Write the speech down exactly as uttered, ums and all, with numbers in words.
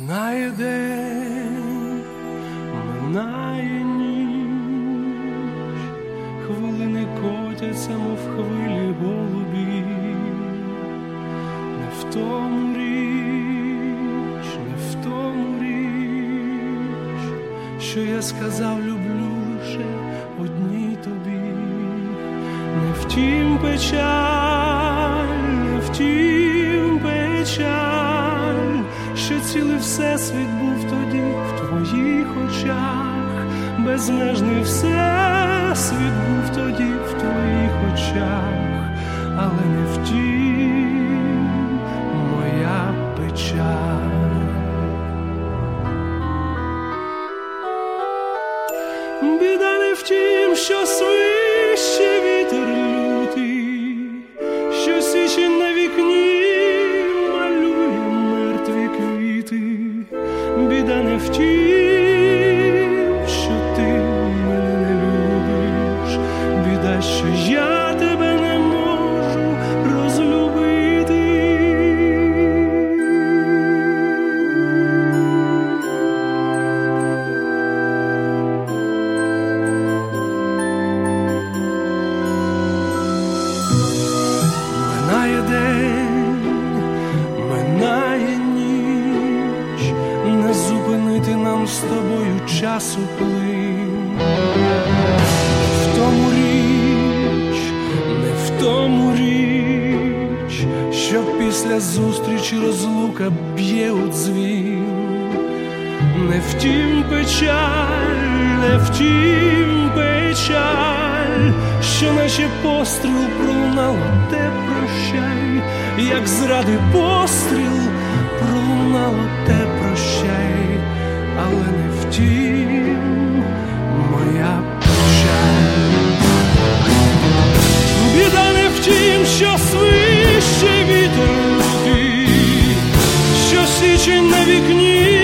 Минає день, минає ніч, хвилини котяться, мов хвилі голубі. Не в тому річ, не в тому річ, що я сказав, люблю лише одній тобі. Не втім печаль, не втім печаль, що цілий всесвіт був тоді в твоїх очах. Безмежний всесвіт був тоді в твоїх очах, але не втім моя печаль. Біда не втім, що свище вітер лютий, що січень на вікні малює мертві квіти. Біда не втім, що ти мене не любиш, біда, що я тебе не можу розлюбити. Минає день, минає ніч, не зупинити нам з тобою часу плин. Не в тому річ, не в тому річ, що після зустрічі розлука б'є у дзвін. Не втім печаль, не втім печаль, що наче постріл пролунало те прощай, як зради постріл пролунало те прощай, але не втім моя печаль. Біда не втім, що свище вітер лютий, що січень на вікні